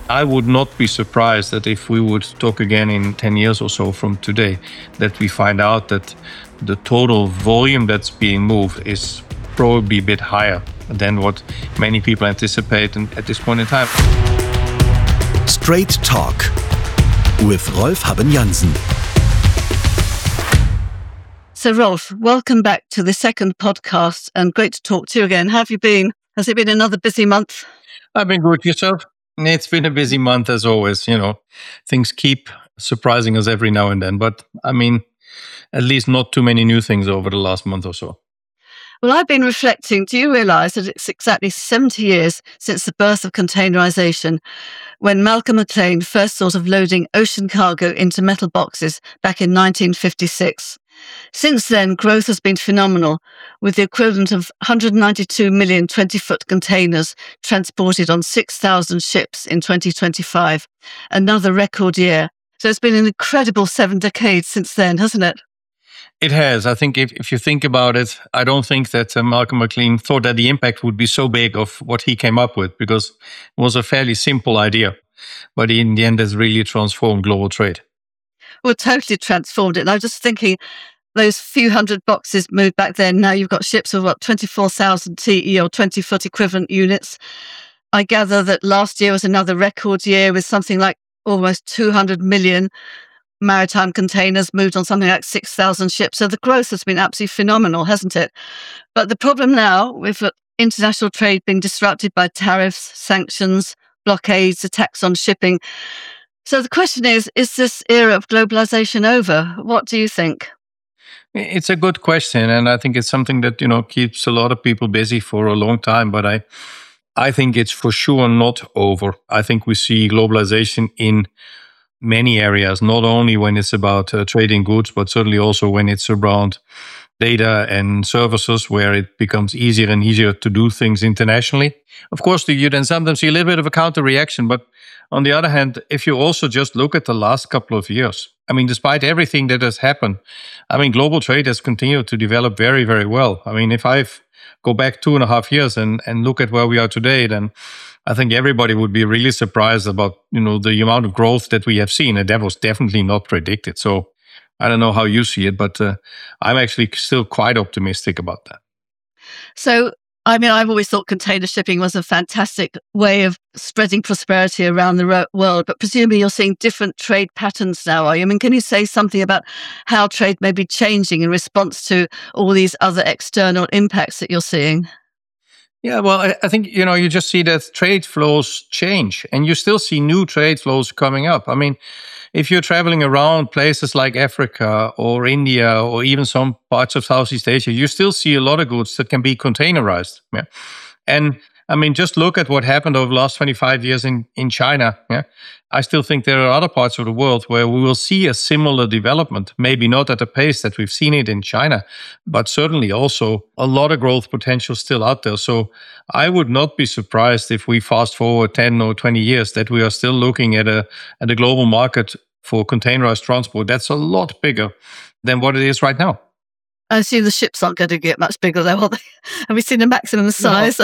I would not be surprised that if we would talk again in 10 years or so from today, that we find out that the total volume that's being moved is probably a bit higher than what many people anticipate at this point in time. Straight Talk with Rolf Habben-Jansen. So Rolf, welcome back to the second podcast and great to talk to you again. How have you been? Has it been another busy month? I've been good. Yourself? It's been a busy month as always. Things keep surprising us every now and then. But at least not too many new things over the last month or so. Well, I've been reflecting. Do you realise that it's exactly 70 years since the birth of containerisation, when Malcolm McLean first thought of loading ocean cargo into metal boxes back in 1956? Since then, growth has been phenomenal, with the equivalent of 192 million 20-foot containers transported on 6,000 ships in 2025, another record year. So it's been an incredible 7 decades since then, hasn't it? It has. I think if you think about it, I don't think that Malcolm McLean thought that the impact would be so big of what he came up with, because it was a fairly simple idea. But in the end, has really transformed global trade. Well, totally transformed it. And I was just thinking, those few hundred boxes moved back then. Now you've got ships of 24,000 TE or 20-foot equivalent units. I gather that last year was another record year with something like almost 200 million maritime containers moved on something like 6,000 ships. So the growth has been absolutely phenomenal, hasn't it? But the problem now, with international trade being disrupted by tariffs, sanctions, blockades, attacks on shipping. So the question is this era of globalization over? What do you think? It's a good question. And I think it's something that, keeps a lot of people busy for a long time. But I think it's for sure not over. I think we see globalization in many areas, not only when it's about trading goods, but certainly also when it's around data and services, where it becomes easier and easier to do things internationally. Of course, you then sometimes see a little bit of a counter reaction. But on the other hand, if you also just look at the last couple of years, despite everything that has happened, global trade has continued to develop very, very well. If I go back 2.5 years and look at where we are today, then I think everybody would be really surprised about, the amount of growth that we have seen. And that was definitely not predicted. So I don't know how you see it, but I'm actually still quite optimistic about that. So, I've always thought container shipping was a fantastic way of spreading prosperity around the world, but presumably you're seeing different trade patterns now, are you? Can you say something about how trade may be changing in response to all these other external impacts that you're seeing? Yeah, well, I think, you just see that trade flows change, and you still see new trade flows coming up. If you're traveling around places like Africa or India or even some parts of Southeast Asia, you still see a lot of goods that can be containerized. Yeah. And just look at what happened over the last 25 years in China. Yeah. I still think there are other parts of the world where we will see a similar development, maybe not at the pace that we've seen it in China, but certainly also a lot of growth potential still out there. So I would not be surprised if we fast forward 10 or 20 years that we are still looking at a global market for containerized transport that's a lot bigger than what it is right now. I assume the ships aren't going to get much bigger though, are they? Have we seen a maximum size?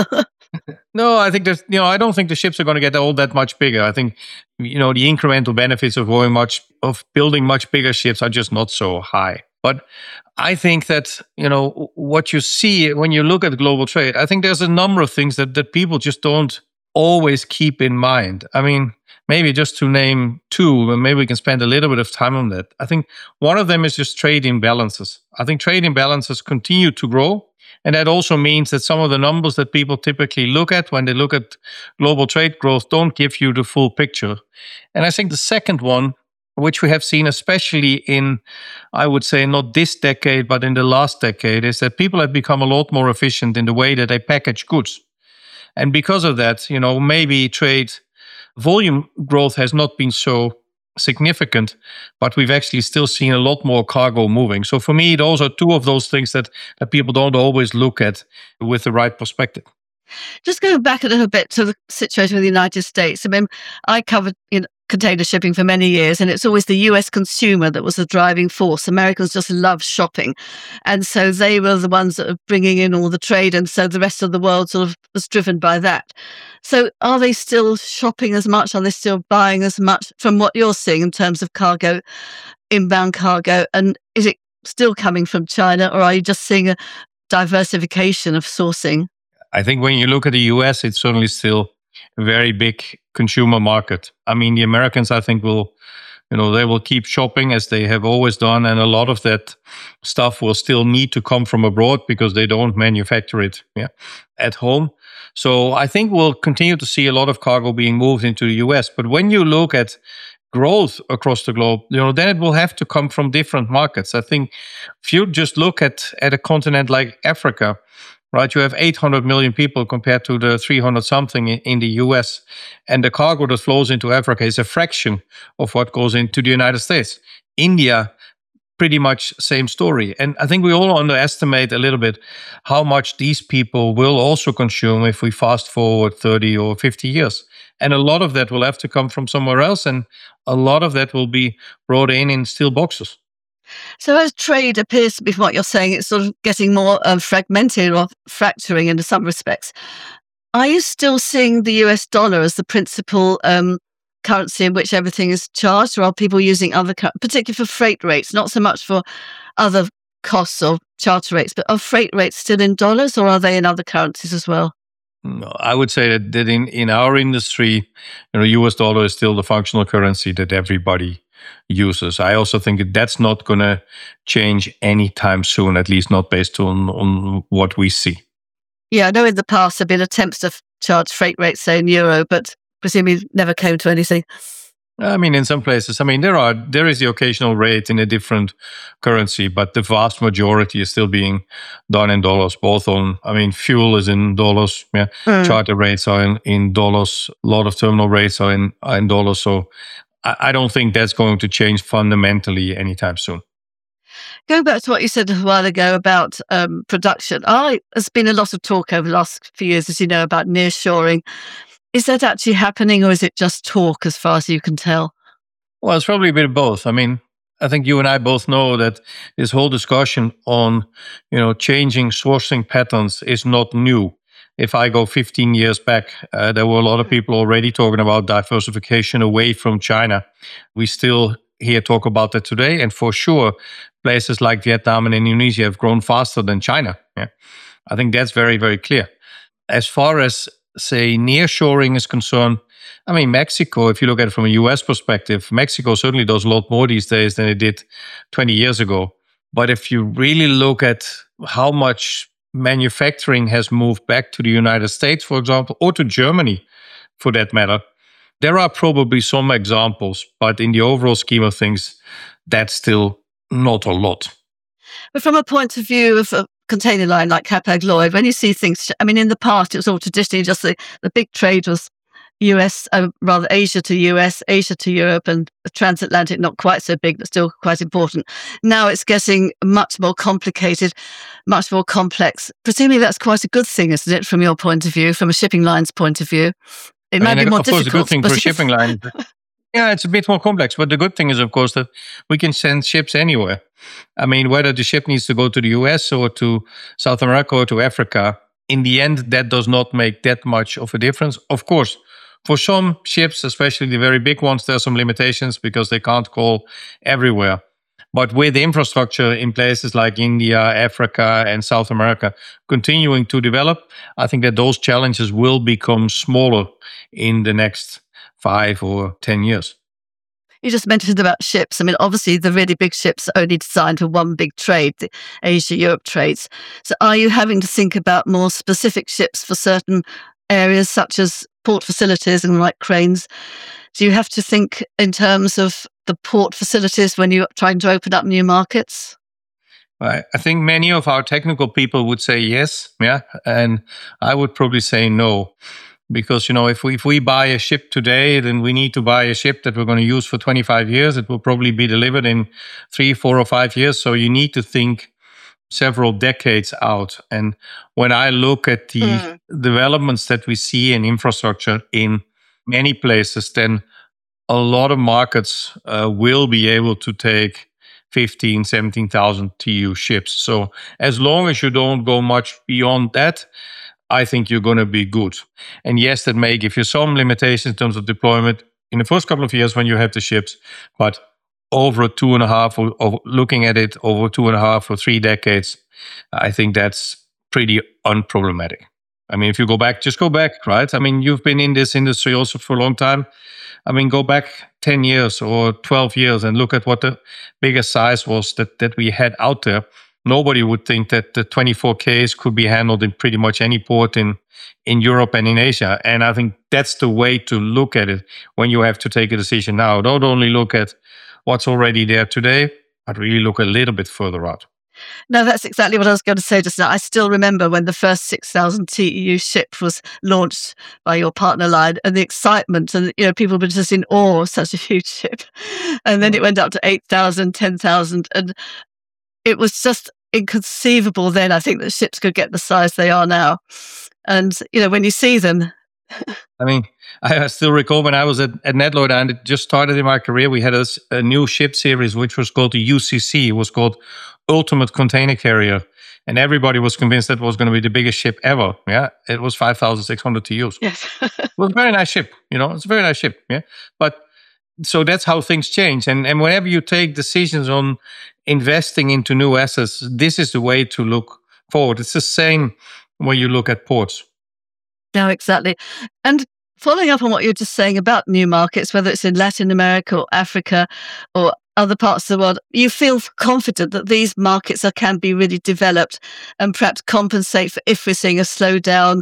No, I think I don't think the ships are going to get all that much bigger. I think, the incremental benefits of building much bigger ships are just not so high. But I think that, what you see when you look at global trade, I think there's a number of things that people just don't always keep in mind. Maybe just to name two, and maybe we can spend a little bit of time on that. I think one of them is just trade imbalances. I think trade imbalances continue to grow. And that also means that some of the numbers that people typically look at when they look at global trade growth don't give you the full picture. And I think the second one, which we have seen especially in, I would say, not this decade, but in the last decade, is that people have become a lot more efficient in the way that they package goods. And because of that, maybe trade volume growth has not been so significant, but we've actually still seen a lot more cargo moving. So for me, those are two of those things that people don't always look at with the right perspective. Just going back a little bit to the situation with the United States. I covered container shipping for many years, and it's always the US consumer that was the driving force. Americans just love shopping. And so they were the ones that are bringing in all the trade. And so the rest of the world sort of was driven by that. So are they still shopping as much? Are they still buying as much from what you're seeing in terms of cargo, inbound cargo? And is it still coming from China, or are you just seeing a diversification of sourcing? I think when you look at the US, it's certainly still a very big consumer market. I mean, the Americans, I think, they will keep shopping as they have always done. And a lot of that stuff will still need to come from abroad because they don't manufacture it at home. So I think we'll continue to see a lot of cargo being moved into the US. But when you look at growth across the globe, then it will have to come from different markets. I think if you just look at a continent like Africa, right, you have 800 million people compared to the 300 something in the US. And the cargo that flows into Africa is a fraction of what goes into the United States. India, pretty much same story. And I think we all underestimate a little bit how much these people will also consume if we fast forward 30 or 50 years. And a lot of that will have to come from somewhere else. And a lot of that will be brought in steel boxes. So as trade appears to be, from what you're saying, it's sort of getting more fragmented or fracturing in some respects. Are you still seeing the US dollar as the principal currency in which everything is charged, or are people using other, particularly for freight rates, not so much for other costs or charter rates, but are freight rates still in dollars, or are they in other currencies as well? No, I would say that in our industry, US dollar is still the functional currency that everybody uses. I also think that's not going to change anytime soon, at least not based on what we see. Yeah, I know in the past there have been attempts to charge freight rates, say in euro, but presumably never came to anything. I mean, in some places, there is the occasional rate in a different currency, but the vast majority is still being done in dollars, fuel is in dollars, charter rates are in dollars, a lot of terminal rates are in dollars. So I don't think that's going to change fundamentally anytime soon. Going back to what you said a while ago about production, there's been a lot of talk over the last few years, as you know, about nearshoring. Is that actually happening, or is it just talk as far as you can tell? Well, it's probably a bit of both. I mean, I think you and I both know that this whole discussion on, changing sourcing patterns is not new. If I go 15 years back, there were a lot of people already talking about diversification away from China. We still hear talk about that today. And for sure, places like Vietnam and Indonesia have grown faster than China. Yeah. I think that's very, very clear. As far as, say, nearshoring is concerned, I mean, Mexico, if you look at it from a US perspective, Mexico certainly does a lot more these days than it did 20 years ago. But if you really look at how much manufacturing has moved back to the United States, for example, or to Germany, for that matter, there are probably some examples, but in the overall scheme of things, that's still not a lot. But from a point of view of a container line like Hapag-Lloyd, when you see things, I mean, in the past, it was all traditionally just the big trade was Asia to US, Asia to Europe, and the transatlantic, not quite so big, but still quite important. Now it's getting much more complicated, much more complex. Presumably that's quite a good thing, isn't it, from your point of view, from a shipping line's point of view? It might be more difficult. Of course, a good thing for a shipping line. Yeah, it's a bit more complex. But the good thing is, of course, that we can send ships anywhere. I mean, whether the ship needs to go to the US or to South America or to Africa, in the end, that does not make that much of a difference. Of course, for some ships, especially the very big ones, there are some limitations because they can't call everywhere. But with infrastructure in places like India, Africa, and South America continuing to develop, I think that those challenges will become smaller in the next 5 or 10 years. You just mentioned about ships. I mean, obviously, the really big ships are only designed for one big trade, the Asia-Europe trades. So are you having to think about more specific ships for certain areas, such as port facilities and like cranes? Do you have to think in terms of the port facilities when you're trying to open up new markets? I think many of our technical people would say yes, and I would probably say no. Because, if we buy a ship today, then we need to buy a ship that we're going to use for 25 years. It will probably be delivered in 3, 4, or 5 years. So you need to think several decades out. And when I look at the developments that we see in infrastructure in many places, then a lot of markets will be able to take 15, 17,000 TEU ships. So as long as you don't go much beyond that, I think you're going to be good. And yes, that may give you some limitations in terms of deployment in the first couple of years when you have the ships, but over 2.5, or looking at it over 2.5 or 3 decades, I think that's pretty unproblematic. I mean, if you just go back, right? I mean, you've been in this industry also for a long time. I mean, go back 10 years or 12 years and look at what the biggest size was that we had out there. Nobody would think that the 24Ks could be handled in pretty much any port in Europe and in Asia. And I think that's the way to look at it when you have to take a decision now. Don't only look at what's already there today, but really look a little bit further out. No, that's exactly what I was going to say just now. I still remember when the first 6,000 TEU ship was launched by your partner line, and the excitement, and people were just in awe of such a huge ship. And then it went up to 8,000, 10,000, and it was just inconceivable then, I think, that ships could get the size they are now. And, when you see them... I mean, I still recall when I was at Netloyd and it just started in my career, we had a new ship series, which was called the UCC. It was called Ultimate Container Carrier. And everybody was convinced that was going to be the biggest ship ever. Yeah, it was 5,600 TEUs. Yes. It was a very nice ship. It's a very nice ship. Yeah. But so that's how things change. And whenever you take decisions on investing into new assets, this is the way to look forward. It's the same when you look at ports. No, exactly. And following up on what you're just saying about new markets, whether it's in Latin America or Africa or other parts of the world, you feel confident that these markets can be really developed and perhaps compensate for if we're seeing a slowdown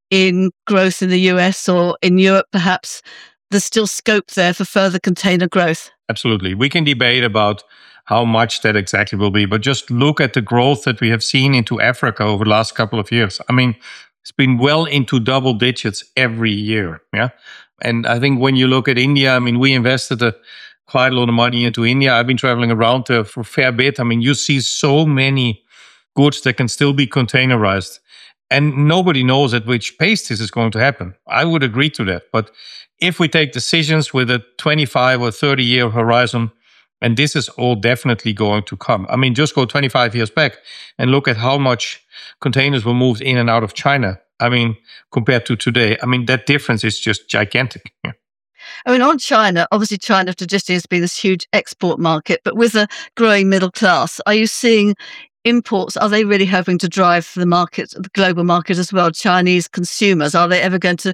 in growth in the US or in Europe, perhaps there's still scope there for further container growth. Absolutely. We can debate about how much that exactly will be, but just look at the growth that we have seen into Africa over the last couple of years. I mean, it's been well into double digits every year. Yeah. And I think when you look at India, I mean, we invested quite a lot of money into India. I've been traveling around there for a fair bit. I mean, you see so many goods that can still be containerized. And nobody knows at which pace this is going to happen. I would agree to that. But if we take decisions with a 25 or 30-year horizon, and this is all definitely going to come. I mean, just go 25 years back and look at how much containers were moved in and out of China. I mean, compared to today, I mean, that difference is just gigantic. Yeah. I mean, on China, obviously China traditionally has been this huge export market, but with a growing middle class, are you seeing imports, are they really helping to drive the market, the global market as well? Chinese consumers, are they ever going to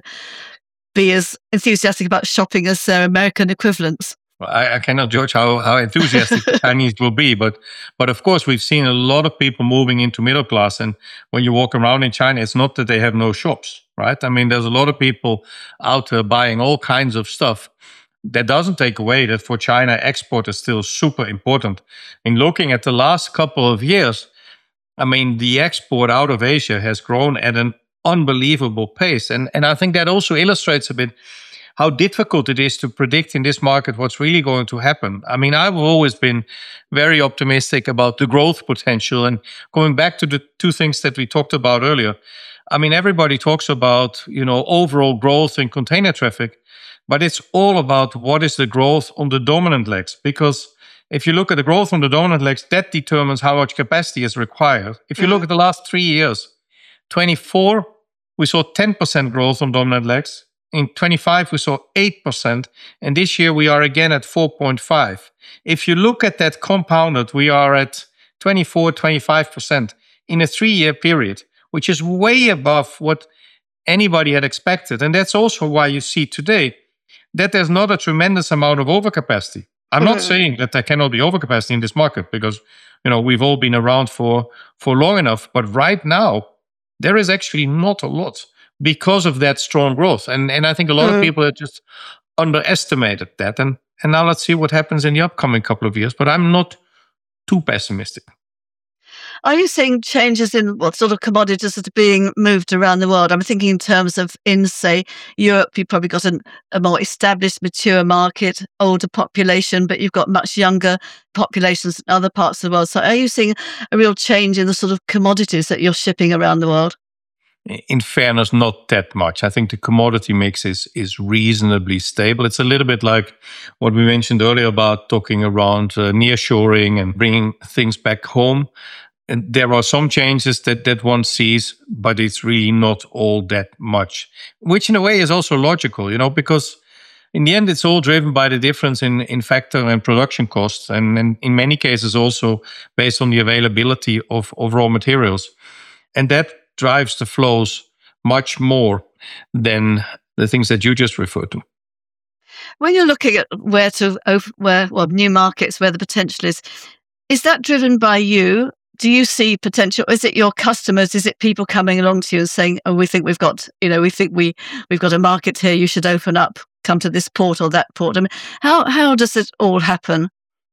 be as enthusiastic about shopping as their American equivalents? Well, I cannot judge how enthusiastic the Chinese will be, but of course we've seen a lot of people moving into middle class. And when you walk around in China, it's not that they have no shops, right? I mean, there's a lot of people out there buying all kinds of stuff. That doesn't take away that for China, export is still super important. In looking at the last couple of years, I mean, the export out of Asia has grown at an unbelievable pace. And I think that also illustrates a bit how difficult it is to predict in this market what's really going to happen. I mean, I've always been very optimistic about the growth potential. And going back to the two things that we talked about earlier, I mean, everybody talks about, overall growth in container traffic, but it's all about what is the growth on the dominant legs. Because if you look at the growth on the dominant legs, that determines how much capacity is required. If you look at the last 3 years, 24, we saw 10% growth on dominant legs. In 25, we saw 8%. And this year, we are again at 4.5. If you look at that compounded, we are at 24, 25% in a 3-year period, which is way above what anybody had expected. And that's also why you see today that there's not a tremendous amount of overcapacity. I'm not saying that there cannot be overcapacity in this market because, we've all been around for long enough. But right now, there is actually not a lot because of that strong growth. And I think a lot of people have just underestimated that. And now let's see what happens in the upcoming couple of years. But I'm not too pessimistic. Are you seeing changes in what sort of commodities that are being moved around the world? I'm thinking in terms of, say, Europe, you've probably got a more established, mature market, older population, but you've got much younger populations in other parts of the world. So are you seeing a real change in the sort of commodities that you're shipping around the world? in fairness, not that much. I think the commodity mix is reasonably stable. It's a little bit like what we mentioned earlier about talking around nearshoring and bringing things back home. And there are some changes that one sees, but it's really not all that much, which in a way is also logical, because in the end, it's all driven by the difference in factor and production costs, and in many cases also based on the availability of raw materials. And that drives the flows much more than the things that you just referred to. When you're looking at where new markets, where the potential is that driven by you? Do you see potential? Is it your customers? Is it people coming along to you and saying, "Oh, we think we've got a market here. You should open up. Come to this port or that port." I mean, how does it all happen?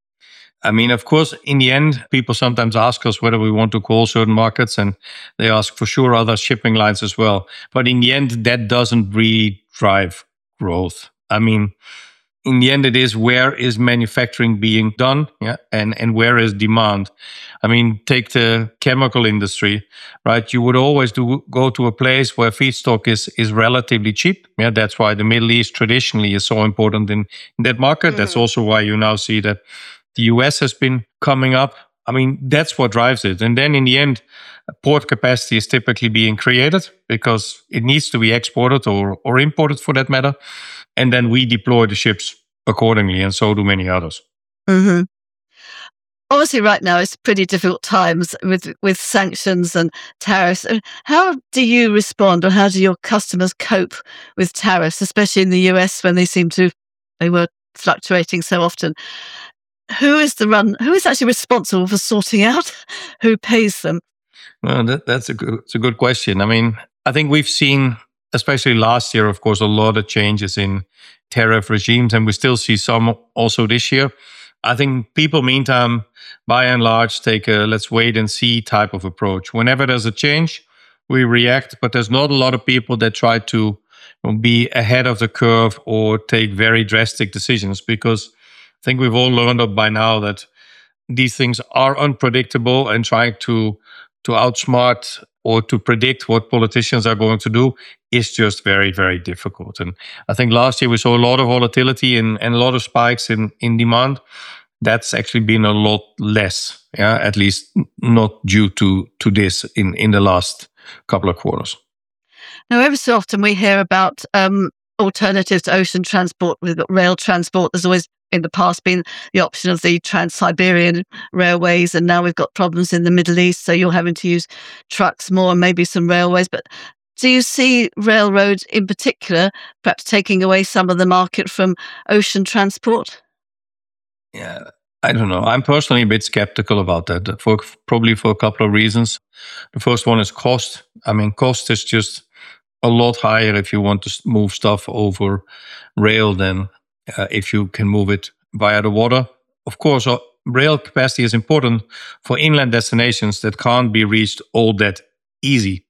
I mean, of course, in the end, people sometimes ask us whether we want to call certain markets, and they ask for sure other shipping lines as well. But in the end, that doesn't really drive growth. I mean, in the end, it is where is manufacturing being done, and where is demand. I mean, take the chemical industry, right? You would always go to a place where feedstock is relatively cheap. Yeah, that's why the Middle East traditionally is so important in that market. That's also why you now see that the US has been coming up. I mean, that's what drives it. And then in the end, port capacity is typically being created because it needs to be exported or imported for that matter. And then we deploy the ships accordingly, and so do many others. Mm-hmm. Obviously, right now it's pretty difficult times with sanctions and tariffs. How do you respond, or how do your customers cope with tariffs, especially in the US when they were fluctuating so often? Who is actually responsible for sorting out who pays them? Well, that's a good question. I mean, I think we've seen, especially last year, of course, a lot of changes in tariff regimes, and we still see some also this year. I think people, meantime, by and large, take a let's wait and see type of approach. Whenever there's a change, we react, but there's not a lot of people that try to be ahead of the curve or take very drastic decisions, because I think we've all learned by now that these things are unpredictable, and trying to outsmart or to predict what politicians are going to do is just very, very difficult. And I think last year we saw a lot of volatility and a lot of spikes in demand. That's actually been a lot less, at least not due to this in the last couple of quarters. Now, every so often we hear about alternatives to ocean transport. We've got rail transport. There's always in the past been the option of the Trans-Siberian railways, and now we've got problems in the Middle East, so you're having to use trucks more and maybe some railways. But do you see railroads in particular perhaps taking away some of the market from ocean transport? Yeah, I don't know. I'm personally a bit skeptical about that, probably for a couple of reasons. The first one is cost. I mean, cost is just a lot higher if you want to move stuff over rail than if you can move it via the water. Of course, rail capacity is important for inland destinations that can't be reached all that easy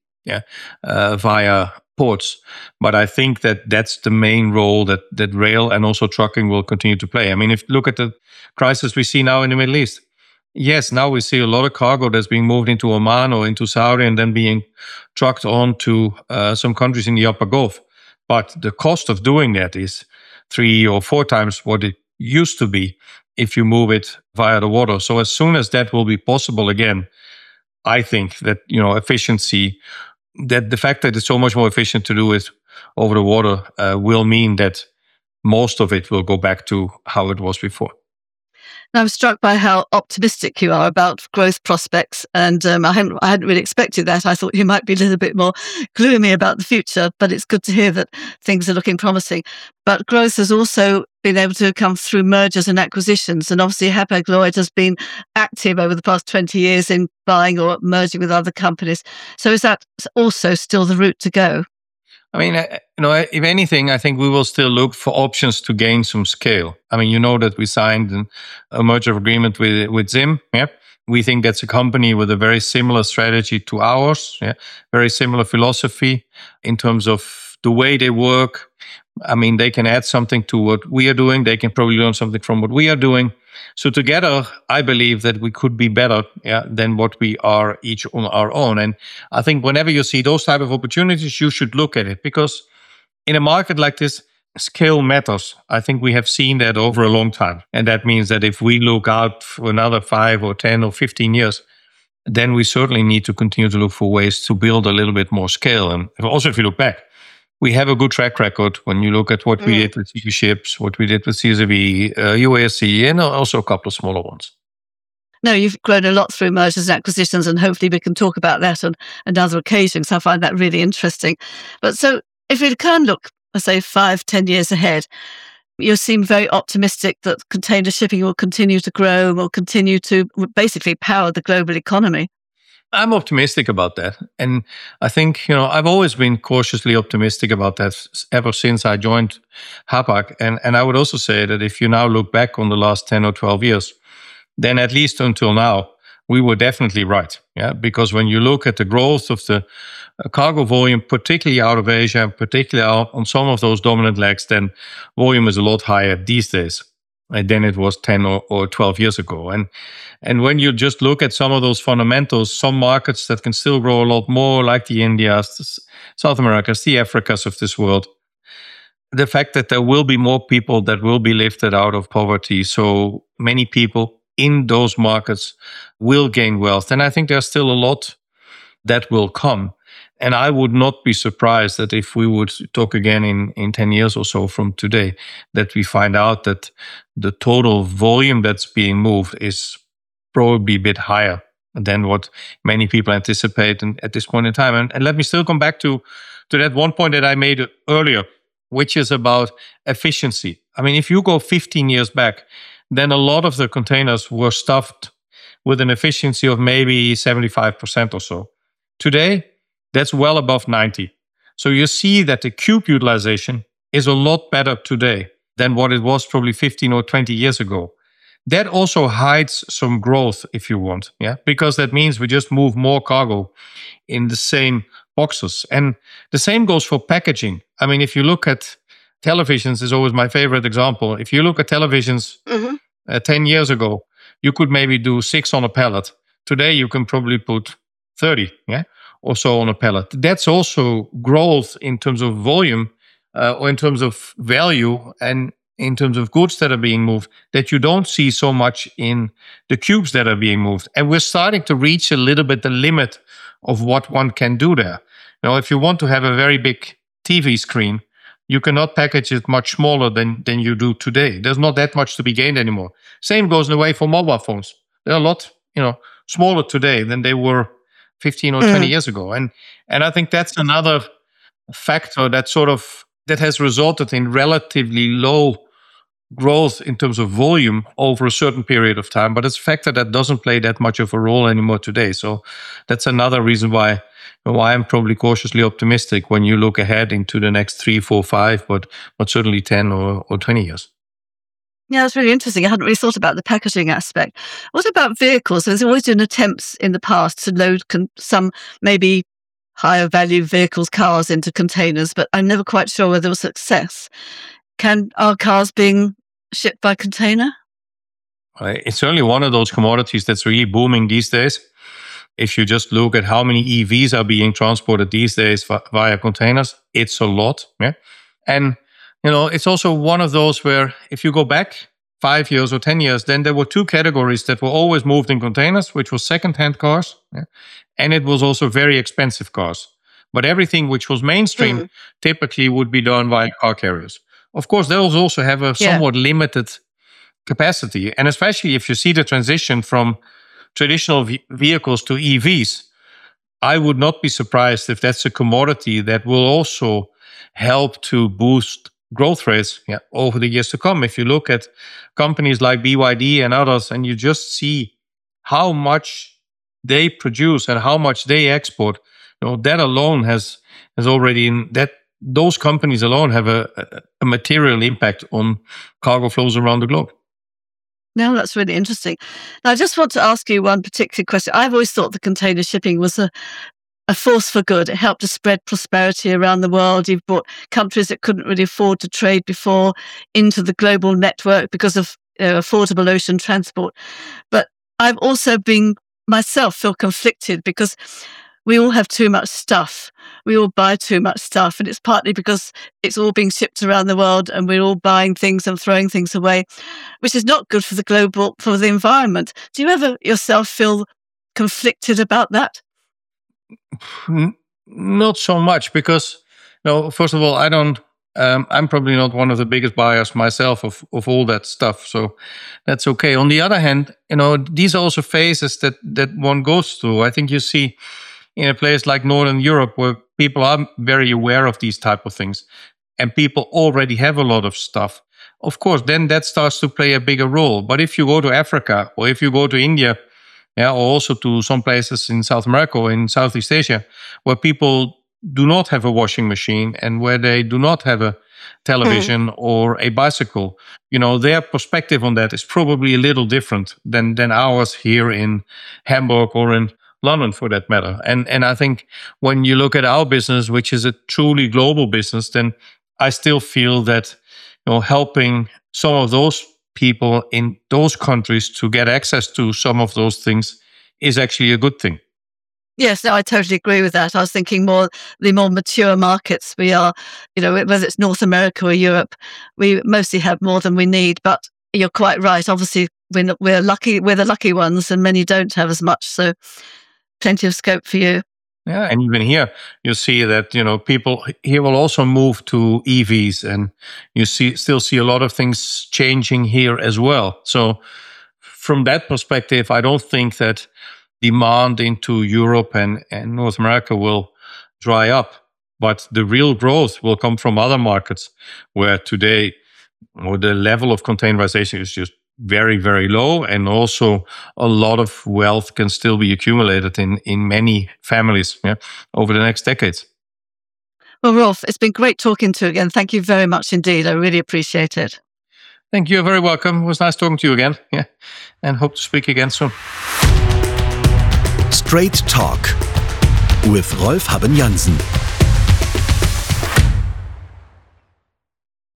via ports. But I think that that's the main role that rail and also trucking will continue to play. I mean, if you look at the crisis we see now in the Middle East, yes, now we see a lot of cargo that's being moved into Oman or into Saudi and then being trucked on to some countries in the Upper Gulf. But the cost of doing that is 3 or 4 times what it used to be if you move it via the water. So as soon as that will be possible again, I think that, efficiency, that the fact that it's so much more efficient to do it over the water will mean that most of it will go back to how it was before. Now, I'm struck by how optimistic you are about growth prospects, and I hadn't really expected that. I thought you might be a little bit more gloomy about the future, but it's good to hear that things are looking promising. But growth has also been able to come through mergers and acquisitions, and obviously Hapag-Lloyd has been active over the past 20 years in buying or merging with other companies. So is that also still the route to go? I mean, if anything, I think we will still look for options to gain some scale. I mean, that we signed a merger agreement with Zim. Yeah, we think that's a company with a very similar strategy to ours. Yeah, very similar philosophy in terms of the way they work. I mean, they can add something to what we are doing. They can probably learn something from what we are doing. So together, I believe that we could be better than what we are each on our own. And I think whenever you see those type of opportunities, you should look at it, because in a market like this, scale matters. I think we have seen that over a long time. And that means that if we look out for another 5 or 10 or 15 years, then we certainly need to continue to look for ways to build a little bit more scale. And also, if you look back, we have a good track record when you look at what we did with CP Ships, what we did with CSV, UASC, and also a couple of smaller ones. No, you've grown a lot through mergers and acquisitions, and hopefully we can talk about that on another occasion, because I find that really interesting. But so if we can look, let's say, 5-10 years ahead, you seem very optimistic that container shipping will continue to grow, will continue to basically power the global economy. I'm optimistic about that. And I think, I've always been cautiously optimistic about that ever since I joined Hapag. And I would also say that if you now look back on the last 10 or 12 years, then at least until now, we were definitely right. Yeah, because when you look at the growth of the cargo volume, particularly out of Asia, particularly on some of those dominant legs, then volume is a lot higher these days than it was 10 or 12 years ago. And when you just look at some of those fundamentals, some markets that can still grow a lot more, like the Indias, the South Americas, the Africas of this world, the fact that there will be more people that will be lifted out of poverty, so many people in those markets will gain wealth. And I think there's still a lot that will come. And I would not be surprised that if we would talk again in 10 years or so from today, that we find out that the total volume that's being moved is probably a bit higher than what many people anticipate at this point in time. And let me still come back to that one point that I made earlier, which is about efficiency. I mean, if you go 15 years back, then a lot of the containers were stuffed with an efficiency of maybe 75% or so. Today, that's well above 90. So you see that the cube utilization is a lot better today than what it was probably 15 or 20 years ago. That also hides some growth, if you want, because that means we just move more cargo in the same boxes. And the same goes for packaging. I mean, if you look at televisions, is always my favorite example. If you look at televisions 10 years ago, you could maybe do 6 on a pallet. Today, you can probably put 30, or so on a pallet. That's also growth in terms of volume, or in terms of value, and in terms of goods that are being moved, that you don't see so much in the cubes that are being moved. And we're starting to reach a little bit the limit of what one can do there. If you want to have a very big TV screen, you cannot package it much smaller than you do today. There's not that much to be gained anymore. Same goes in the way for mobile phones. They're a lot, smaller today than they were 15 or 20 years ago. And I think that's another factor that has resulted in relatively low growth in terms of volume over a certain period of time. But it's a factor that doesn't play that much of a role anymore today. So that's another reason why I'm probably cautiously optimistic when you look ahead into the next 3, 4, 5, but certainly 10 or 20 years. Yeah, that's really interesting. I hadn't really thought about the packaging aspect. What about vehicles? There's always been attempts in the past to load some maybe higher value vehicles, cars into containers, but I'm never quite sure whether there was success. Are cars being shipped by container? It's certainly one of those commodities that's really booming these days. If you just look at how many EVs are being transported these days via containers, it's a lot. Yeah? And, it's also one of those where if you go back 5 years or 10 years, then there were 2 categories that were always moved in containers, which was second-hand cars, and it was also very expensive cars. But everything which was mainstream typically would be done by car carriers. Of course, those also have a somewhat limited capacity. And especially if you see the transition from traditional vehicles to EVs, I would not be surprised if that's a commodity that will also help to boost growth rates over the years to come. If you look at companies like BYD and others, and you just see how much they produce and how much they export, that alone has already those companies alone have a material impact on cargo flows around the globe. No, that's really interesting. Now, I just want to ask you one particular question. I've always thought the container shipping was a force for good. It helped to spread prosperity around the world. You've brought countries that couldn't really afford to trade before into the global network because of affordable ocean transport. But I've also been myself feel conflicted because we all have too much stuff. We all buy too much stuff. And it's partly because it's all being shipped around the world and we're all buying things and throwing things away, which is not good for the environment. Do you ever yourself feel conflicted about that? Not so much because, first of all, I'm probably not one of the biggest buyers myself of all that stuff. So that's okay. On the other hand, these are also phases that one goes through. I think you see in a place like Northern Europe where people are very aware of these type of things and people already have a lot of stuff. Of course, then that starts to play a bigger role. But if you go to Africa or if you go to India, or also to some places in South America or in Southeast Asia where people do not have a washing machine and where they do not have a television or a bicycle, their perspective on that is probably a little different than ours here in Hamburg or in London, for that matter. And I think when you look at our business, which is a truly global business, then I still feel that helping some of those people in those countries to get access to some of those things is actually a good thing. Yes, no, I totally agree with that. I was thinking the more mature markets we are, whether it's North America or Europe, we mostly have more than we need. But you're quite right. Obviously, we're lucky. We're the lucky ones, and many don't have as much. So, plenty of scope for you. Yeah, and even here, you see that people here will also move to EVs, and you still see a lot of things changing here as well. So, from that perspective, I don't think that demand into Europe and North America will dry up, but the real growth will come from other markets where today the level of containerization is just very, very low, and also a lot of wealth can still be accumulated in many families over the next decades. Well, Rolf, it's been great talking to you again. Thank you very much indeed. I really appreciate it. Thank you. You're very welcome. It was nice talking to you again. Yeah, and hope to speak again soon. Straight Talk with Rolf Haben Jansen.